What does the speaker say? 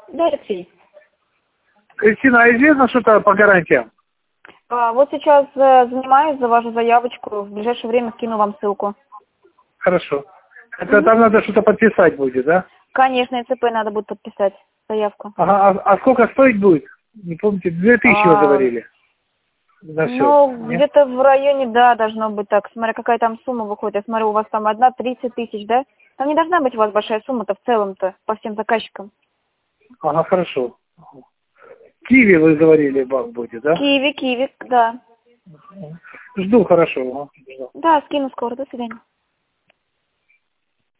Да, Алексей. Кристина, а известно что-то по гарантиям? Вот сейчас занимаюсь за вашу заявочку. В ближайшее время скину вам ссылку. Хорошо. Это там надо что-то подписать будет, да? Конечно, ИЦП надо будет подписать заявку. Ага, а сколько стоить будет? Не помните, 2000 вы говорили? На все. Ну, где-то в районе, да, должно быть так. Смотря какая там сумма выходит. Я смотрю, у вас там 30 тысяч, да? Там не должна быть у вас большая сумма-то в целом-то по всем заказчикам. Ага, хорошо. Киви вы говорили, банк будет, да? Киви, да. Жду, хорошо. Ага, жду. Да, скину скоро. До свидания.